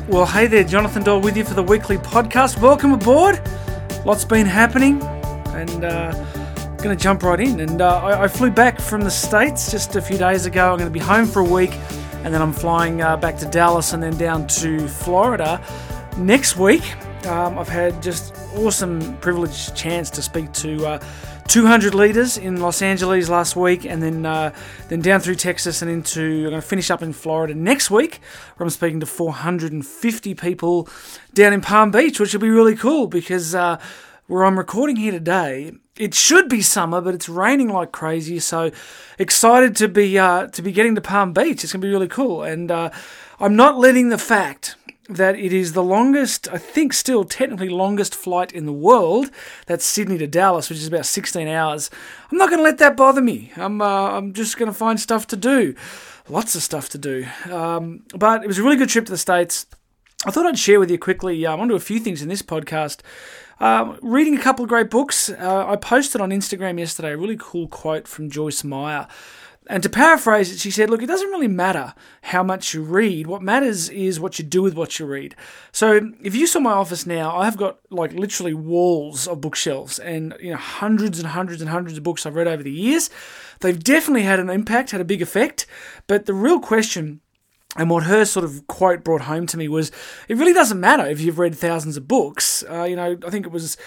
Well, hey there, Jonathan Doyle with you for the weekly podcast. Welcome aboard. Lots been happening, and going to jump right in. And I flew back from the States just a few days ago. I'm going to be home for a week, and then I'm flying back to Dallas and then down to Florida next week. I've had just awesome privileged chance to speak to 200 leaders in Los Angeles last week, and then down through Texas and I'm going to finish up in Florida next week, where I'm speaking to 450 people down in Palm Beach, which will be really cool because where I'm recording here today, it should be summer, but it's raining like crazy. So excited to be getting to Palm Beach. It's going to be really cool, and I'm not letting the fact that it is the longest, I think still technically longest flight in the world. That's Sydney to Dallas, which is about 16 hours. I'm not going to let that bother me. I'm just going to find stuff to do. Lots of stuff to do. But it was a really good trip to the States. I thought I'd share with you quickly. I'm on to a few things in this podcast. Reading a couple of great books. I posted on Instagram yesterday a really cool quote from Joyce Meyer. And to paraphrase it, she said, look, it doesn't really matter how much you read. What matters is what you do with what you read. So if you saw my office now, I've got like literally walls of bookshelves and hundreds and hundreds and hundreds of books I've read over the years. They've definitely had an impact, had a big effect. But the real question, and what her sort of quote brought home to me, was it really doesn't matter if you've read thousands of books. I think it was,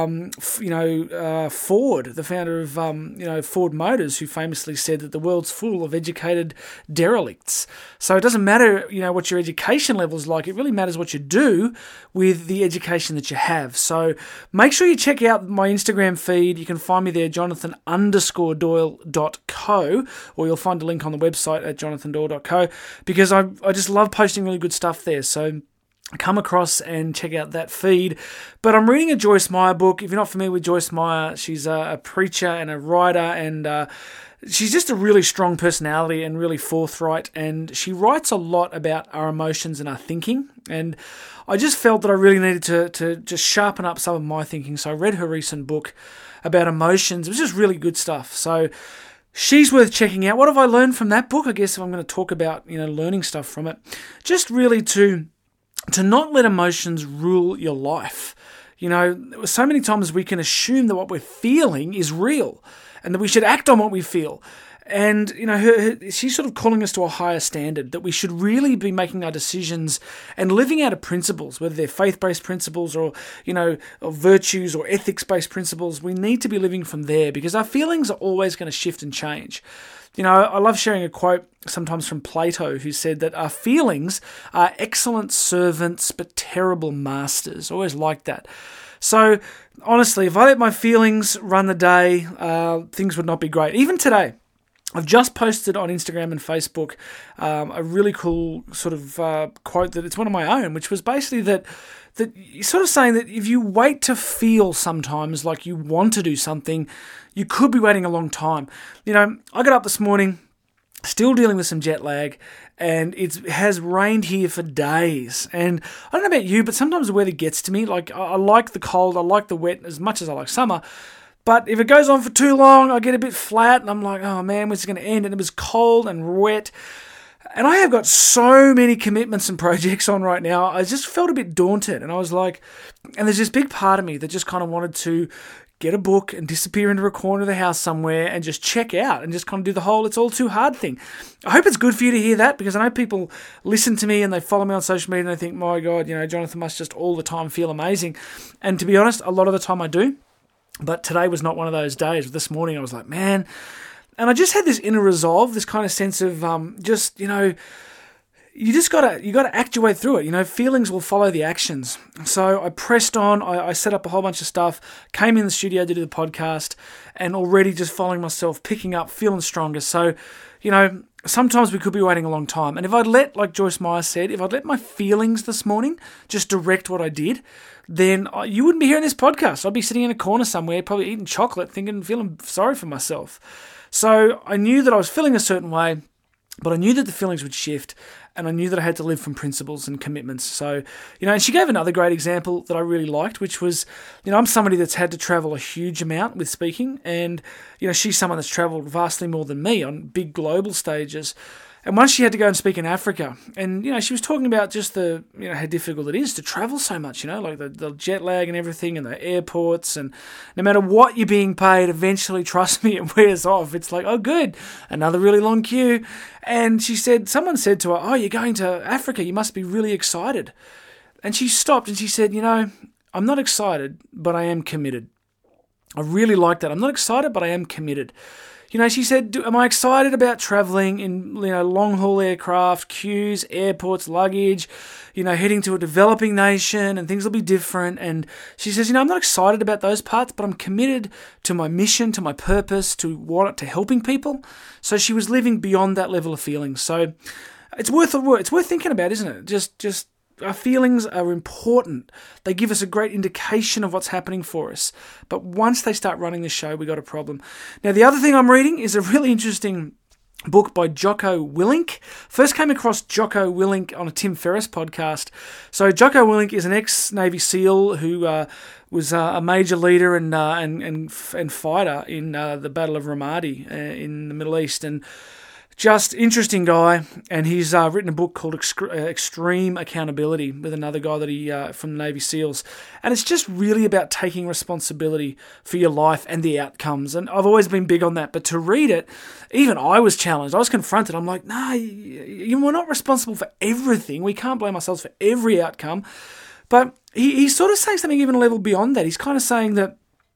Ford, the founder of, Ford Motors, who famously said that the world's full of educated derelicts. So it doesn't matter, what your education level is like. It really matters what you do with the education that you have. So make sure you check out my Instagram feed. You can find me there, Jonathan_Doyle.co, or you'll find a link on the website at jonathandoyle.co, because I just love posting really good stuff there. So come across and check out that feed. But I'm reading a Joyce Meyer book. If you're not familiar with Joyce Meyer, she's a preacher and a writer, and she's just a really strong personality and really forthright. And she writes a lot about our emotions and our thinking. And I just felt that I really needed to just sharpen up some of my thinking. So I read her recent book about emotions. It was just really good stuff. So she's worth checking out. What have I learned from that book? I guess if I'm going to talk about, learning stuff from it, just really to not let emotions rule your life. So many times we can assume that what we're feeling is real and that we should act on what we feel. And, she's sort of calling us to a higher standard, that we should really be making our decisions and living out of principles, whether they're faith-based principles or, or virtues or ethics-based principles. We need to be living from there because our feelings are always going to shift and change. I love sharing a quote sometimes from Plato, who said that our feelings are excellent servants but terrible masters. I always liked that. So, honestly, if I let my feelings run the day, things would not be great. Even today, I've just posted on Instagram and Facebook a really cool sort of quote that it's one of my own, which was basically that sort of saying that if you wait to feel sometimes like you want to do something, you could be waiting a long time. I got up this morning, still dealing with some jet lag, and it has rained here for days. And I don't know about you, but sometimes the weather gets to me. Like, I like the cold, I like the wet as much as I like summer. But if it goes on for too long, I get a bit flat, and I'm like, oh man, when's it going to end? And it was cold and wet. And I have got so many commitments and projects on right now, I just felt a bit daunted. And I was like, and there's this big part of me that just kind of wanted to get a book and disappear into a corner of the house somewhere and just check out and just kind of do the whole it's all too hard thing. I hope it's good for you to hear that, because I know people listen to me and they follow me on social media and they think, my God, Jonathan must just all the time feel amazing. And to be honest, a lot of the time I do. But today was not one of those days. This morning I was like, man. And I just had this inner resolve, this kind of sense of you got to act your way through it. Feelings will follow the actions. So I pressed on. I set up a whole bunch of stuff, came in the studio to do the podcast, and already just following myself, picking up, feeling stronger. So, sometimes we could be waiting a long time. And if I'd let, like Joyce Meyer said, if I'd let my feelings this morning just direct what I did, then you wouldn't be hearing this podcast. I'd be sitting in a corner somewhere, probably eating chocolate, feeling sorry for myself. So I knew that I was feeling a certain way, but I knew that the feelings would shift, and I knew that I had to live from principles and commitments. So, and she gave another great example that I really liked, which was, I'm somebody that's had to travel a huge amount with speaking, and, she's someone that's traveled vastly more than me on big global stages. And once she had to go and speak in Africa, and, she was talking about just how difficult it is to travel so much, like the jet lag and everything and the airports, and no matter what you're being paid, eventually, trust me, it wears off. It's like, oh, good, another really long queue. And she said, someone said to her, oh, you're going to Africa, you must be really excited. And she stopped and she said, I'm not excited, but I am committed. I really like that. I'm not excited, but I am committed. She said, am I excited about traveling in, long-haul aircraft, queues, airports, luggage, heading to a developing nation, and things will be different. And she says, I'm not excited about those parts, but I'm committed to my mission, to my purpose, to helping people. So she was living beyond that level of feeling. So it's worth thinking about, isn't it? Just our feelings are important. They give us a great indication of what's happening for us. But once they start running the show, we got a problem. Now, the other thing I'm reading is a really interesting book by Jocko Willink. First came across Jocko Willink on a Tim Ferriss podcast. So Jocko Willink is an ex-Navy SEAL who was a major leader and fighter in the Battle of Ramadi in the Middle East. And just interesting guy, and he's written a book called Extreme Accountability with another guy that he from the Navy SEALs, and it's just really about taking responsibility for your life and the outcomes. And I've always been big on that, but to read it, even I was challenged. I was confronted. I'm like, no, we're not responsible for everything. We can't blame ourselves for every outcome. But he's sort of saying something even a level beyond that. He's kind of saying that,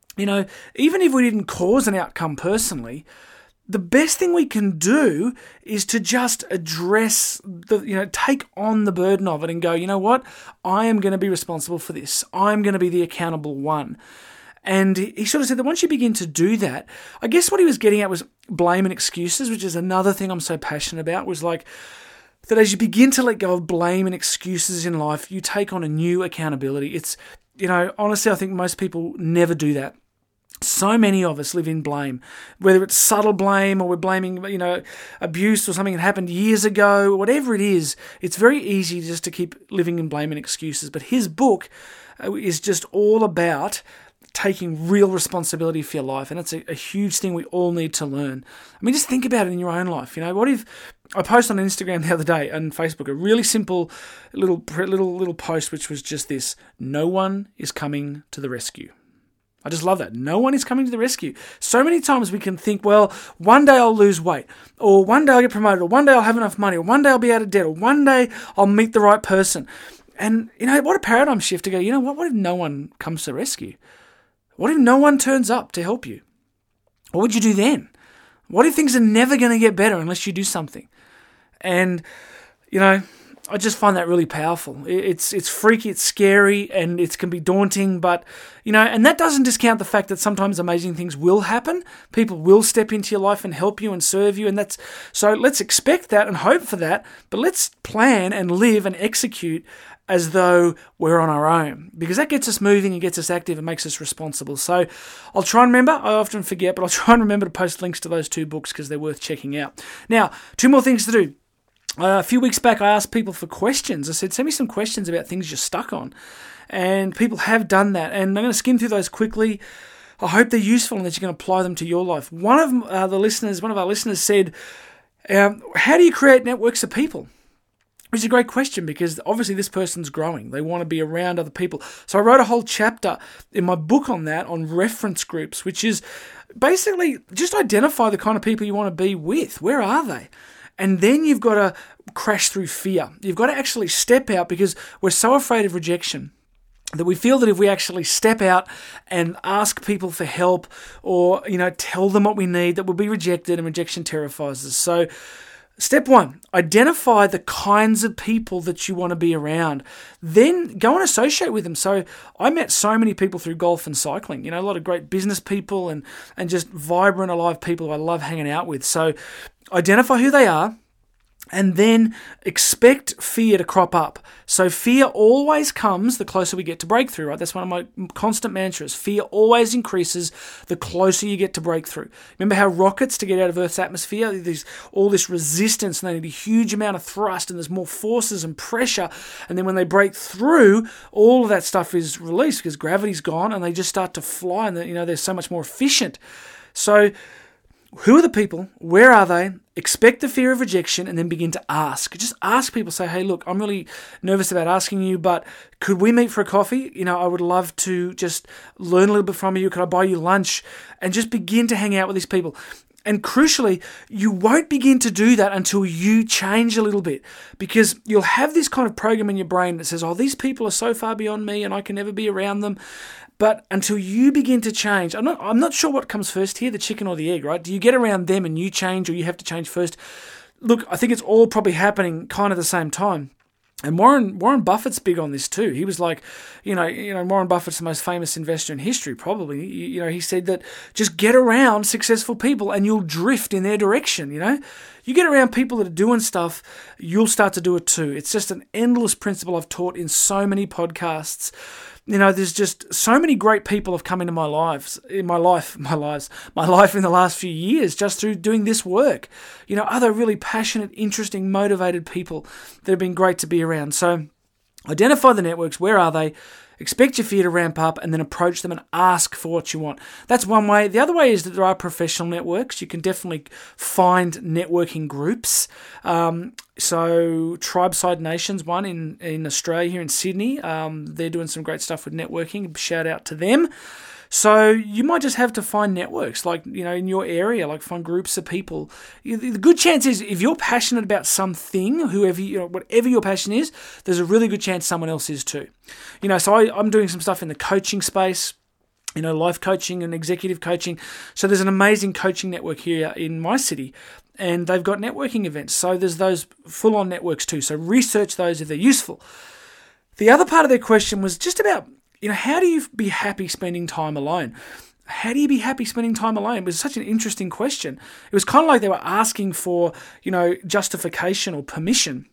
even if we didn't cause an outcome personally, the best thing we can do is to just address take on the burden of it and go, you know what? I am going to be responsible for this. I'm going to be the accountable one. And he sort of said that once you begin to do that, I guess what he was getting at was blame and excuses, which is another thing I'm so passionate about, was like that as you begin to let go of blame and excuses in life, you take on a new accountability. It's, honestly, I think most people never do that. So many of us live in blame, whether it's subtle blame or we're blaming, abuse or something that happened years ago, whatever it is. It's very easy just to keep living in blame and excuses. But his book is just all about taking real responsibility for your life, and it's a huge thing we all need to learn. I mean, just think about it in your own life. What if I posted on Instagram the other day and Facebook a really simple little post, which was just this: no one is coming to the rescue. I just love that. No one is coming to the rescue. So many times we can think, well, one day I'll lose weight, or one day I'll get promoted, or one day I'll have enough money, or one day I'll be out of debt, or one day I'll meet the right person. And, what a paradigm shift to go, what if no one comes to the rescue? What if no one turns up to help you? What would you do then? What if things are never going to get better unless you do something? And, I just find that really powerful. It's freaky, it's scary, and it can be daunting, but, and that doesn't discount the fact that sometimes amazing things will happen. People will step into your life and help you and serve you, and so let's expect that and hope for that, but let's plan and live and execute as though we're on our own, because that gets us moving and gets us active and makes us responsible. So I'll try and remember, I often forget, but I'll try and remember to post links to those 2 books because they're worth checking out. Now, 2 more things to do. A few weeks back, I asked people for questions. I said, send me some questions about things you're stuck on. And people have done that. And I'm going to skim through those quickly. I hope they're useful and that you can apply them to your life. One of our listeners said, how do you create networks of people? Which is a great question, because obviously this person's growing. They want to be around other people. So I wrote a whole chapter in my book on that, on reference groups, which is basically just identify the kind of people you want to be with. Where are they? And then you've got to crash through fear. You've got to actually step out, because we're so afraid of rejection that we feel that if we actually step out and ask people for help, or, tell them what we need, that we'll be rejected, and rejection terrifies us. So step 1, identify the kinds of people that you want to be around. Then go and associate with them. So I met so many people through golf and cycling, a lot of great business people and just vibrant, alive people who I love hanging out with. So identify who they are, and then expect fear to crop up. So fear always comes the closer we get to breakthrough, right? That's one of my constant mantras. Fear always increases the closer you get to breakthrough. Remember how rockets, to get out of Earth's atmosphere, there's all this resistance, and they need a huge amount of thrust, and there's more forces and pressure. And then when they break through, all of that stuff is released because gravity's gone, and they just start to fly, and they're so much more efficient. So who are the people? Where are they? Expect the fear of rejection and then begin to ask. Just ask people, say, hey, look, I'm really nervous about asking you, but could we meet for a coffee? I would love to just learn a little bit from you. Could I buy you lunch? And just begin to hang out with these people. And crucially, you won't begin to do that until you change a little bit, because you'll have this kind of program in your brain that says, oh, these people are so far beyond me and I can never be around them. But until you begin to change, I'm not sure what comes first here, the chicken or the egg, right? Do you get around them and you change, or you have to change first? Look, I think it's all probably happening kind of the same time. And Warren Buffett's big on this too. He was like, Warren Buffett's the most famous investor in history, probably. He said that just get around successful people and you'll drift in their direction, You get around people that are doing stuff, you'll start to do it too. It's just an endless principle I've taught in so many podcasts. There's just so many great people have come into my life in the last few years just through doing this work. Other really passionate, interesting, motivated people that have been great to be around. So identify the networks. Where are they? Expect your fear to ramp up and then approach them and ask for what you want. That's one way. The other way is that there are professional networks. You can definitely find networking groups. So Tribeside Nation's one in Australia, here in Sydney. They're doing some great stuff with networking. Shout out to them. So you might just have to find networks, like, in your area, like find groups of people. The good chance is if you're passionate about something, whatever your passion is, there's a really good chance someone else is too. So I'm doing some stuff in the coaching space, life coaching and executive coaching. So there's an amazing coaching network here in my city, and they've got networking events. So there's those full-on networks too. So research those if they're useful. The other part of their question was just about, how do you be happy spending time alone? How do you be happy spending time alone? It was such an interesting question. It was kind of like they were asking for, justification or permission.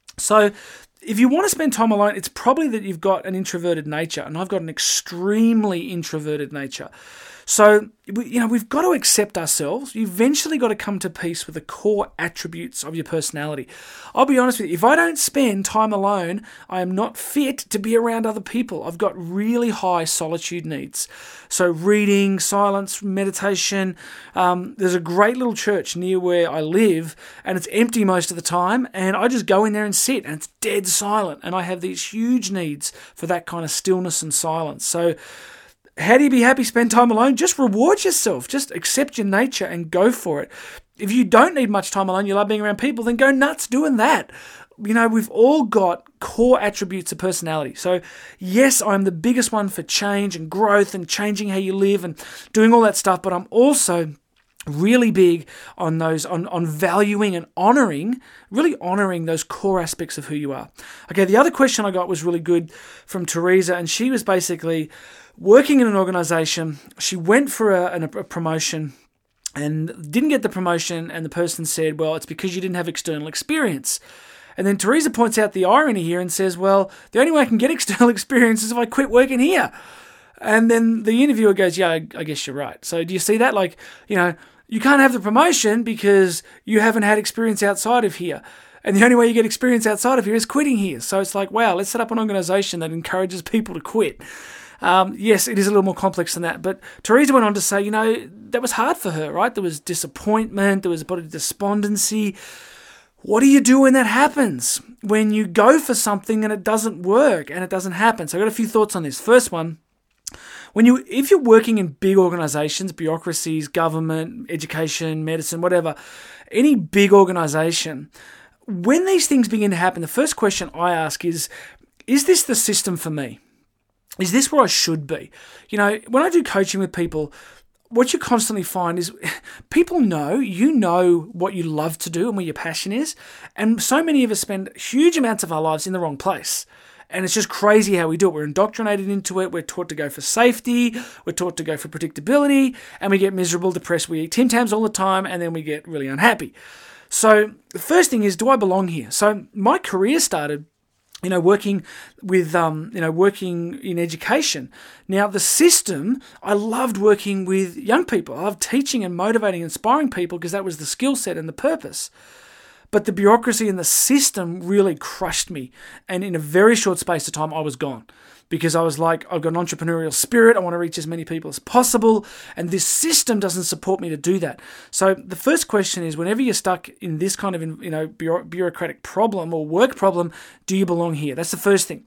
So if you want to spend time alone, it's probably that you've got an introverted nature, and I've got an extremely introverted nature. So, we've got to accept ourselves. You eventually got to come to peace with the core attributes of your personality. I'll be honest with you, if I don't spend time alone, I am not fit to be around other people. I've got really high solitude needs. So reading, silence, meditation. There's a great little church near where I live, and it's empty most of the time, and I just go in there and sit, and it's dead silent, and I have these huge needs for that kind of stillness and silence. So how do you be happy, spend time alone? Just reward yourself. Just accept your nature and go for it. If you don't need much time alone, you love being around people, then go nuts doing that. We've all got core attributes of personality. So yes, I'm the biggest one for change and growth and changing how you live and doing all that stuff, but I'm also really big on those, on valuing and really honoring those core aspects of who you are. Okay, the other question I got was really good from Teresa, and she was basically working in an organization. She went for a promotion and didn't get the promotion, and the person said, well, it's because you didn't have external experience. And then Teresa points out the irony here and says, well, the only way I can get external experience is if I quit working here. And then the interviewer goes, yeah, I guess you're right. So do you see that? You can't have the promotion because you haven't had experience outside of here. And the only way you get experience outside of here is quitting here. So it's like, wow, let's set up an organization that encourages people to quit. Yes, it is a little more complex than that. But Teresa went on to say, that was hard for her, right? There was disappointment. There was a bit of despondency. What do you do when that happens? When you go for something and it doesn't work and it doesn't happen? So I've got a few thoughts on this. First one, if you're working in big organizations, bureaucracies, government, education, medicine, whatever, any big organization, when these things begin to happen, the first question I ask is this the system for me? Is this where I should be? When I do coaching with people, what you constantly find is people know what you love to do and where your passion is. And so many of us spend huge amounts of our lives in the wrong place. And it's just crazy how we do it. We're indoctrinated into it. We're taught to go for safety. We're taught to go for predictability. And we get miserable, depressed. We eat Tim Tams all the time. And then we get really unhappy. So the first thing is, do I belong here? So my career started, working in education. Now, the system, I loved working with young people. I loved teaching and motivating, inspiring people because that was the skill set and the purpose. But the bureaucracy and the system really crushed me. And in a very short space of time, I was gone. Because I was like, I've got an entrepreneurial spirit. I want to reach as many people as possible. And this system doesn't support me to do that. So the first question is, whenever you're stuck in this kind of, bureaucratic problem or work problem, do you belong here? That's the first thing.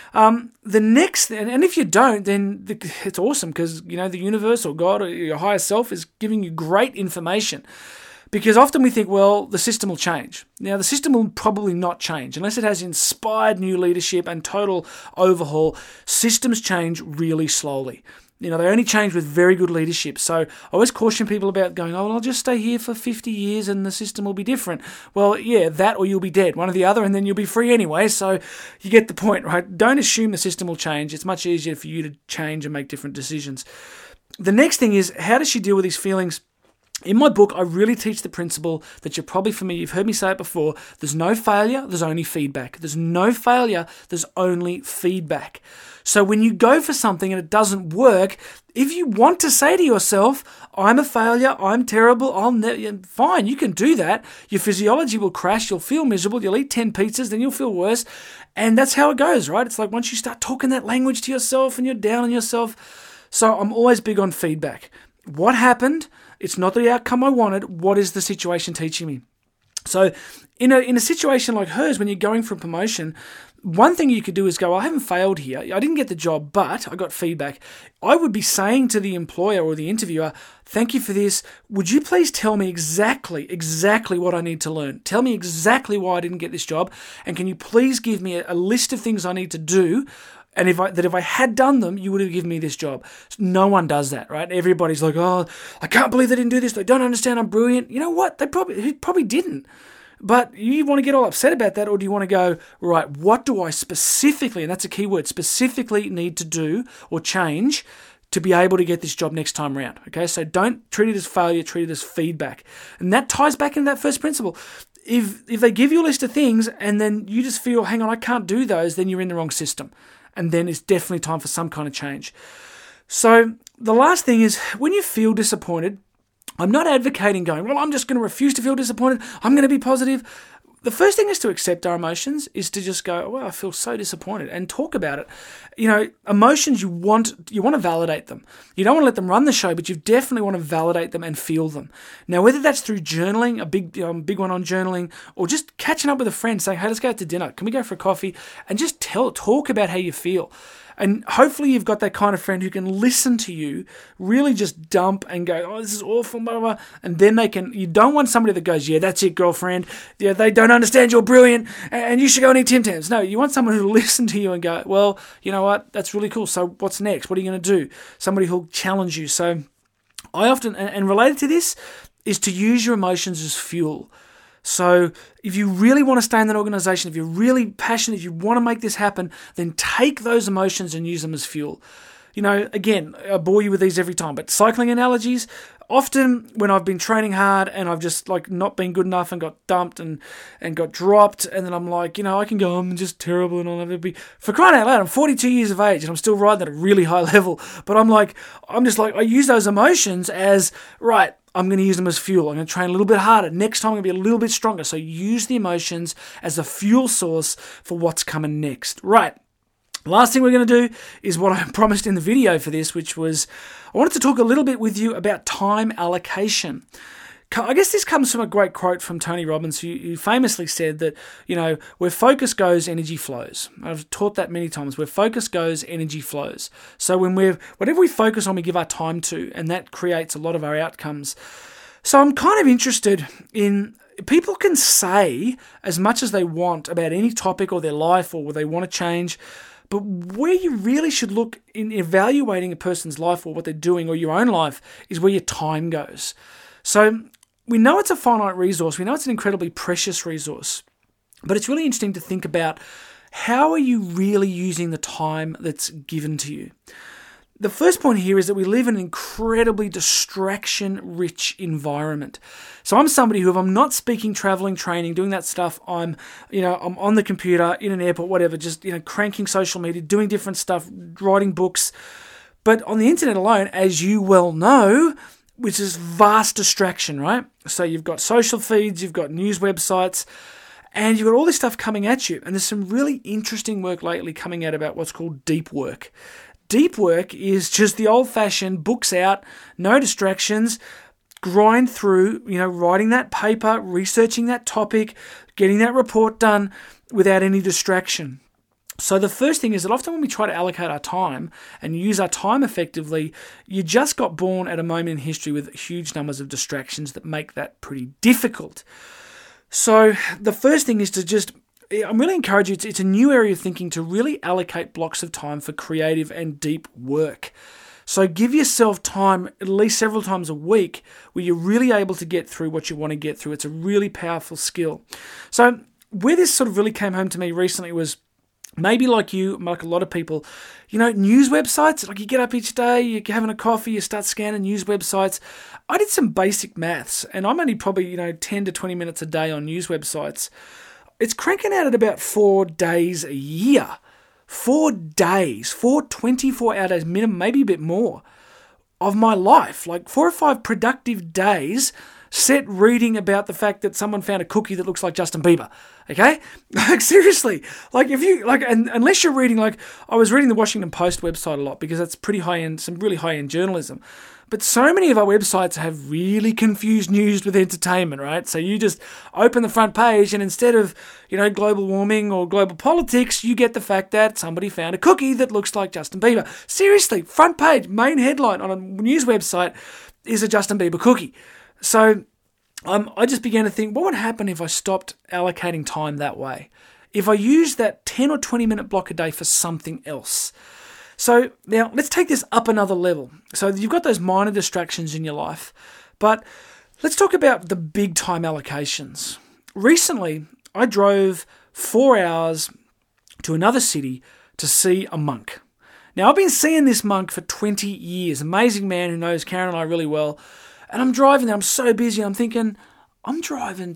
The next thing, and if you don't, then it's awesome because, the universe or God or your higher self is giving you great information. Because often we think, well, the system will change. Now, the system will probably not change unless it has inspired new leadership and total overhaul. Systems change really slowly. They only change with very good leadership. So I always caution people about going, I'll just stay here for 50 years and the system will be different. Well, yeah, that or you'll be dead, one or the other, and then you'll be free anyway. So you get the point, right? Don't assume the system will change. It's much easier for you to change and make different decisions. The next thing is, how does she deal with these feelings? In my book, I really teach the principle that you're probably familiar. You've heard me say it before. There's no failure, there's only feedback. There's no failure, there's only feedback. So when you go for something and it doesn't work, if you want to say to yourself, I'm a failure, I'm terrible, fine, you can do that. Your physiology will crash, you'll feel miserable, you'll eat 10 pizzas, then you'll feel worse. And that's how it goes, right? It's like once you start talking that language to yourself and you're down on yourself. So I'm always big on feedback. What happened? It's not the outcome I wanted. What is the situation teaching me? So in a situation like hers, when you're going for a promotion, one thing you could do is go, I haven't failed here. I didn't get the job, but I got feedback. I would be saying to the employer or the interviewer, thank you for this. Would you please tell me exactly what I need to learn? Tell me exactly why I didn't get this job. And can you please give me a list of things I need to do? And if I had done them, you would have given me this job. No one does that, right? Everybody's like, oh, I can't believe they didn't do this. They don't understand I'm brilliant. You know what? They probably didn't. But you want to get all upset about that, or do you want to go, right, what do I specifically, and that's a key word, specifically need to do or change to be able to get this job next time around? Okay, so don't treat it as failure, treat it as feedback. And that ties back into that first principle. If they give you a list of things and then you just feel, hang on, I can't do those, then you're in the wrong system. And then it's definitely time for some kind of change. So the last thing is, when you feel disappointed, I'm not advocating going, well, I'm just going to refuse to feel disappointed. I'm going to be positive. The first thing is to accept our emotions, is to just go, well, I feel so disappointed, and talk about it. Emotions, you want to validate them. You don't want to let them run the show, but you definitely want to validate them and feel them. Now, whether that's through journaling, a big one on journaling, or just catching up with a friend saying, hey, let's go out to dinner. Can we go for a coffee? And just talk about how you feel. And hopefully you've got that kind of friend who can listen to you, really just dump and go, oh, this is awful, blah, blah, blah. And then you don't want somebody that goes, yeah, that's it, girlfriend. Yeah, they don't understand you're brilliant and you should go and eat Tim Tams. No, you want someone who'll listen to you and go, well, you know what? That's really cool. So what's next? What are you going to do? Somebody who'll challenge you. So I often, and related to this, is to use your emotions as fuel. So if you really want to stay in that organization, if you're really passionate, if you want to make this happen, then take those emotions and use them as fuel. Again, I bore you with these every time, but cycling analogies, often when I've been training hard and I've just not been good enough and got dumped and got dropped, and then I'm like, I can go, I'm just terrible and I'll never be, for crying out loud, I'm 42 years of age and I'm still riding at a really high level, but I use those emotions as, right, I'm going to use them as fuel. I'm going to train a little bit harder. Next time I'm going to be a little bit stronger. So use the emotions as a fuel source for what's coming next. Right. Last thing we're going to do is what I promised in the video for this, which was I wanted to talk a little bit with you about time allocation. I guess this comes from a great quote from Tony Robbins, who famously said that, where focus goes, energy flows. I've taught that many times. Where focus goes, energy flows. So whatever we focus on, we give our time to, and that creates a lot of our outcomes. So I'm kind of interested in, people can say as much as they want about any topic or their life or what they want to change, but where you really should look in evaluating a person's life or what they're doing or your own life is where your time goes. So we know it's a finite resource. We know it's an incredibly precious resource. But it's really interesting to think about, how are you really using the time that's given to you? The first point here is that we live in an incredibly distraction-rich environment. So I'm somebody who, if I'm not speaking, traveling, training, doing that stuff, I'm on the computer, in an airport, whatever, just, cranking social media, doing different stuff, writing books. But on the internet alone, as you well know, which is vast distraction, right? So you've got social feeds, you've got news websites, and you've got all this stuff coming at you. And there's some really interesting work lately coming out about what's called deep work. Deep work is just the old-fashioned books out, no distractions, grind through, writing that paper, researching that topic, getting that report done without any distraction. So the first thing is that often when we try to allocate our time and use our time effectively, you just got born at a moment in history with huge numbers of distractions that make that pretty difficult. So the first thing is I'm really encourage you, it's a new area of thinking to really allocate blocks of time for creative and deep work. So give yourself time at least several times a week where you're really able to get through what you want to get through. It's a really powerful skill. So where this sort of really came home to me recently was maybe like you, like a lot of people, news websites, like you get up each day, you're having a coffee, you start scanning news websites. I did some basic maths and I'm only probably, 10 to 20 minutes a day on news websites. It's cranking out at about 4 days a year. 4 days, 4 24-hour days minimum, maybe a bit more, of my life. Like 4 or 5 productive days set reading about the fact that someone found a cookie that looks like Justin Bieber. Okay? Like seriously. Like if you, and unless you're reading, I was reading the Washington Post website a lot because that's pretty high-end, some really high-end journalism. But so many of our websites have really confused news with entertainment, right? So you just open the front page and instead of, global warming or global politics, you get the fact that somebody found a cookie that looks like Justin Bieber. Seriously, front page, main headline on a news website is a Justin Bieber cookie. So I just began to think, what would happen if I stopped allocating time that way? If I used that 10 or 20 minute block a day for something else? So now let's take this up another level. So you've got those minor distractions in your life, but let's talk about the big time allocations. Recently, I drove 4 hours to another city to see a monk. Now, I've been seeing this monk for 20 years, amazing man who knows Karen and I really well, and I'm driving there, I'm so busy, I'm thinking, I'm driving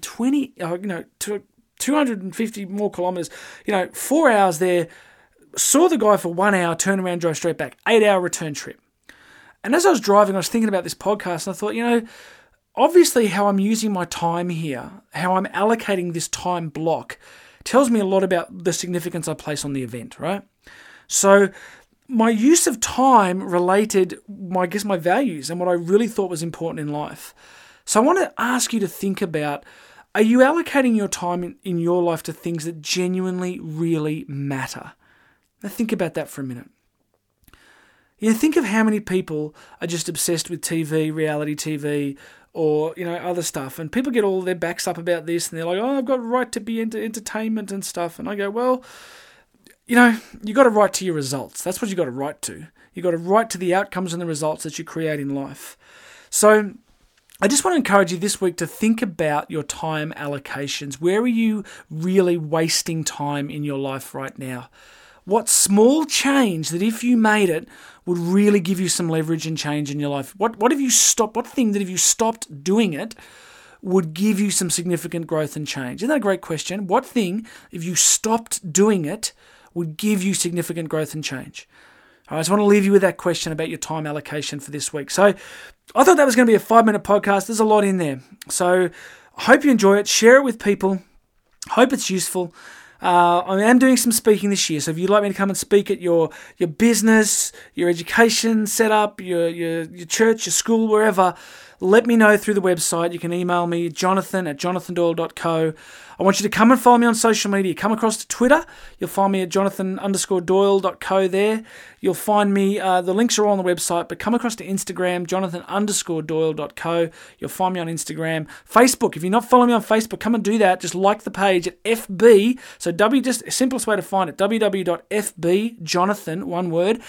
250 more kilometers, 4 hours there, saw the guy for 1 hour, turned around, drove straight back. 8-hour return trip. And as I was driving, I was thinking about this podcast and I thought, obviously how I'm using my time here, how I'm allocating this time block tells me a lot about the significance I place on the event, right? So my use of time related, my values and what I really thought was important in life. So I want to ask you to think about, are you allocating your time in your life to things that genuinely really matter? Now think about that for a minute. Think of how many people are just obsessed with TV, reality TV, or other stuff, and people get all their backs up about this, and they're like, "Oh, I've got a right to be into entertainment and stuff." And I go, "Well, you got a right to your results. That's what you got a right to. You got a right to the outcomes and the results that you create in life." So I just want to encourage you this week to think about your time allocations. Where are you really wasting time in your life right now? What small change that if you made it would really give you some leverage and change in your life? What thing that if you stopped doing it would give you some significant growth and change? Isn't that a great question? What thing, if you stopped doing it, would give you significant growth and change? I just want to leave you with that question about your time allocation for this week. So I thought that was going to be a 5-minute podcast. There's a lot in there. So I hope you enjoy it. Share it with people. Hope it's useful. I am doing some speaking this year, so if you'd like me to come and speak at your business, your education setup, your church, your school, wherever, let me know through the website. You can email me, jonathan@jonathandoyle.co. I want you to come and follow me on social media. Come across to Twitter. You'll find me at jonathan_doyle.co there. You'll find me, the links are all on the website, but come across to Instagram, jonathan_doyle.co. You'll find me on Instagram. Facebook, if you're not following me on Facebook, come and do that. Just like the page at FB. So just the simplest way to find it, www.fbjonathan, one word,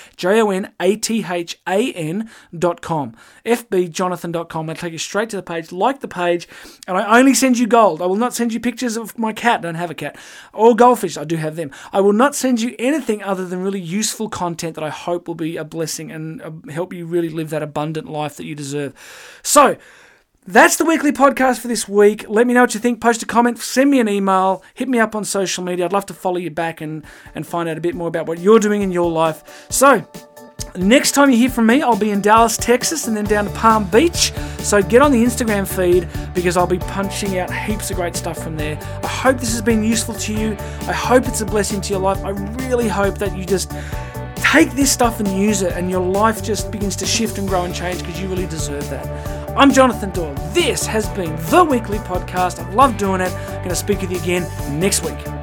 JONATHAN.com. FBjonathan.com. I'll take you straight to the page. Like the page, and I only send you gold. I will not send you pictures of my cat. I don't have a cat. Or goldfish. I do have them. I will not send you anything other than really useful content that I hope will be a blessing and help you really live that abundant life that you deserve. So, that's the weekly podcast for this week. Let me know what you think. Post a comment. Send me an email. Hit me up on social media. I'd love to follow you back and find out a bit more about what you're doing in your life. So, Next time you hear from me, I'll be in Dallas, Texas, and then down to Palm Beach. So get on the Instagram feed because I'll be punching out heaps of great stuff from there. I hope this has been useful to you. I hope it's a blessing to your life. I really hope that you just take this stuff and use it and your life just begins to shift and grow and change because you really deserve that. I'm Jonathan Doyle. This has been The Weekly Podcast. I've loved doing it. I'm going to speak with you again next week.